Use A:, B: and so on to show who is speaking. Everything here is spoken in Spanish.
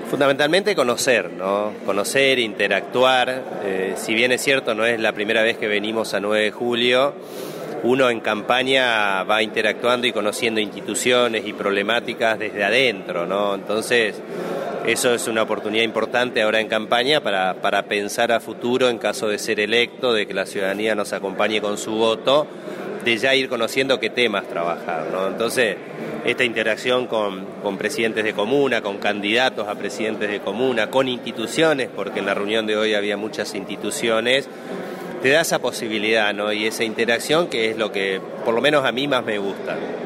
A: Fundamentalmente conocer, ¿no? Conocer, interactuar. Si bien es cierto, no es la primera vez que venimos a 9 de julio, uno en campaña va interactuando y conociendo instituciones y problemáticas desde adentro, ¿no? Entonces, eso es una oportunidad importante ahora en campaña para pensar a futuro en caso de ser electo, de que la ciudadanía nos acompañe con su voto, de ya ir conociendo qué temas trabajar, ¿no? Entonces, esta interacción con presidentes de comuna, con candidatos a presidentes de comuna, con instituciones, porque en la reunión de hoy había muchas instituciones, te da esa posibilidad, ¿no? Y esa interacción que es lo que por lo menos a mí más me gusta.